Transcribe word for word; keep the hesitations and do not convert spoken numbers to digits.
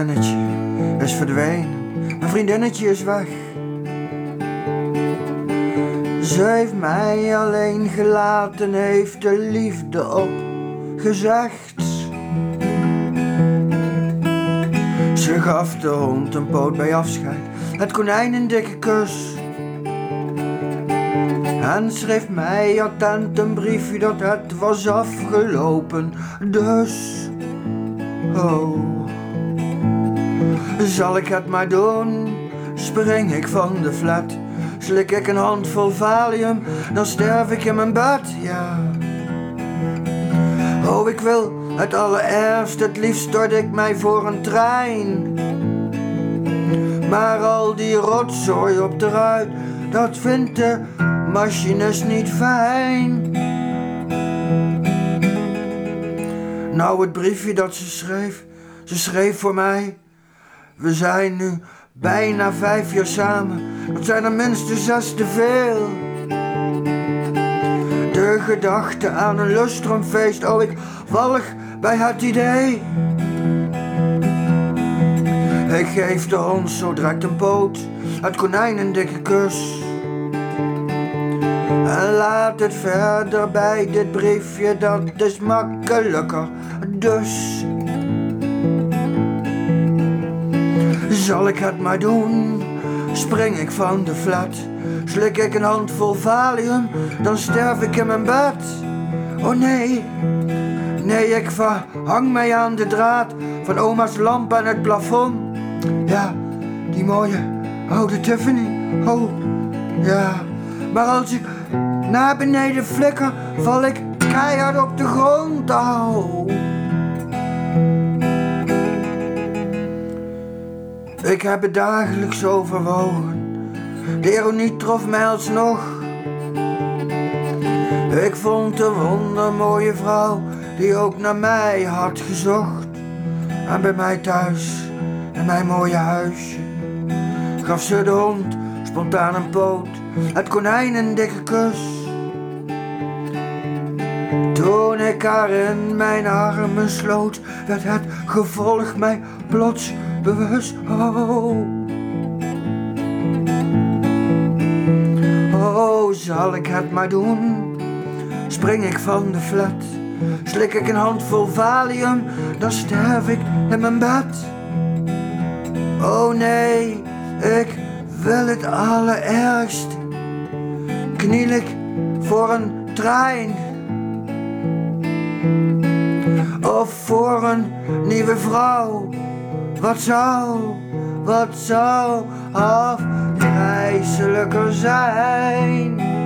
gezinnetje is verdwenen, mijn vriendinnetje is weg. Ze heeft mij alleen gelaten, heeft de liefde opgezegd. Ze gaf de hond een poot bij afscheid, het konijn een dikke kus. En schreef mij attent een briefje dat het was afgelopen, dus oh, zal ik het maar doen? Spring ik van de flat, slik ik een handvol valium, dan sterf ik in mijn bed, ja. Oh, ik wil het allerergst, het liefst stort ik mij voor een trein. Maar al die rotzooi op de ruit, dat vindt de machinist niet fijn. Nou, het briefje dat ze schreef, ze schreef voor mij: we zijn nu bijna vijf jaar samen, dat zijn er minstens zes te veel. De gedachte aan een lustrumfeest, oh ik walg bij het idee. Ik geef de hond zo direct een poot, het konijn een dikke kus. En laat het verder bij dit briefje, dat is makkelijker dus. Zal ik het maar doen? Spring ik van de flat, slik ik een handvol valium, dan sterf ik in mijn bed. Oh nee, nee, ik verhang mij aan de draad van oma's lamp aan het plafond. Ja, die mooie oude Tiffany, oh ja. Maar als ik naar beneden flikker, val ik keihard op de grond, oh. Ik heb het dagelijks overwogen, de ironie trof mij alsnog. Ik vond een wondermooie vrouw die ook naar mij had gezocht. En bij mij thuis, in mijn mooie huisje, gaf ze de hond spontaan een poot, het konijn een dikke kus. Toen ik haar in mijn armen sloot, werd het gevolg mij plots bewust. Oh, oh, zal ik het maar doen? Spring ik van de flat, slik ik een handvol valium, dan sterf ik in mijn bed. Oh nee, ik wil het allerergst. Kniel ik voor een trein, of voor een nieuwe vrouw. Wat zou, wat zou afgrijselijker zijn?